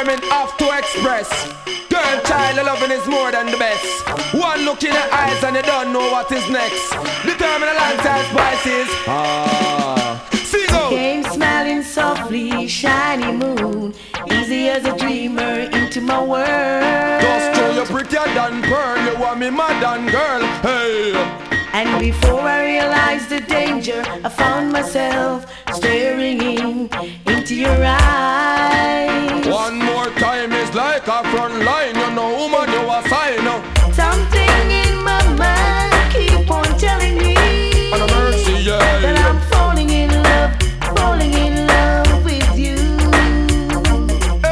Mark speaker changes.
Speaker 1: determined have to express. Girl, child, loving is more than the best. One look in the eyes and you don't know what is next. Determined alongside spices. Sing out.
Speaker 2: Came smiling softly, shiny moon, easy as a dreamer into my world.
Speaker 1: Just show you prettier than pearl, you want me mad than girl. Hey.
Speaker 2: And before I realized the danger, I found myself staring into your eyes.
Speaker 1: One more time is like a front line, you know woman you a sign.